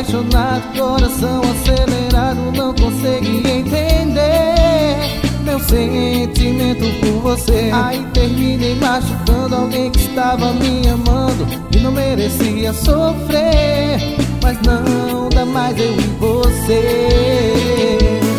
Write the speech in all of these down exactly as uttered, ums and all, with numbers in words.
apaixonado, coração acelerado, não consegui entender meu sentimento por você. Aí terminei machucando alguém que estava me amando e não merecia sofrer, mas não dá mais eu e você.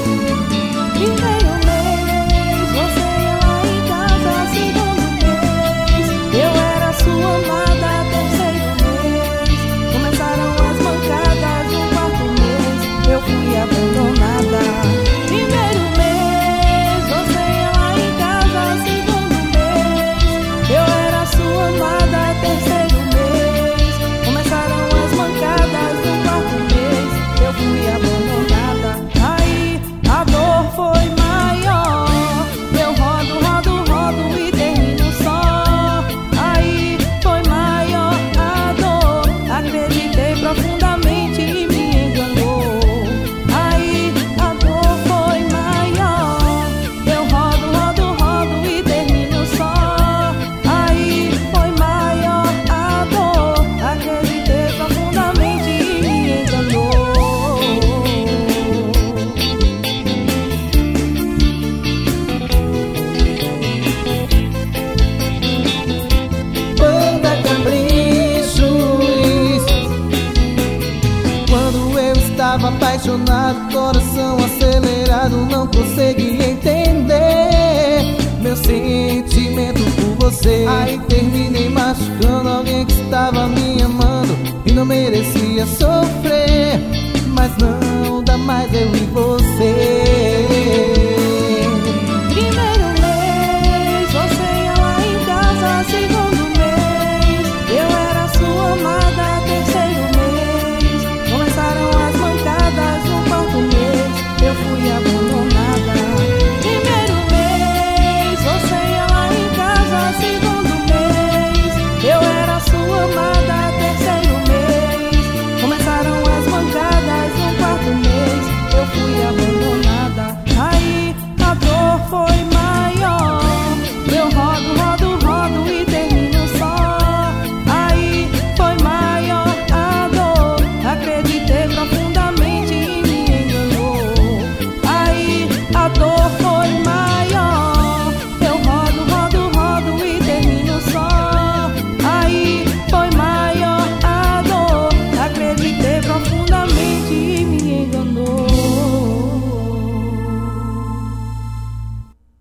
Estava apaixonado, coração acelerado, não consegui entender meu sentimento por você. Aí terminei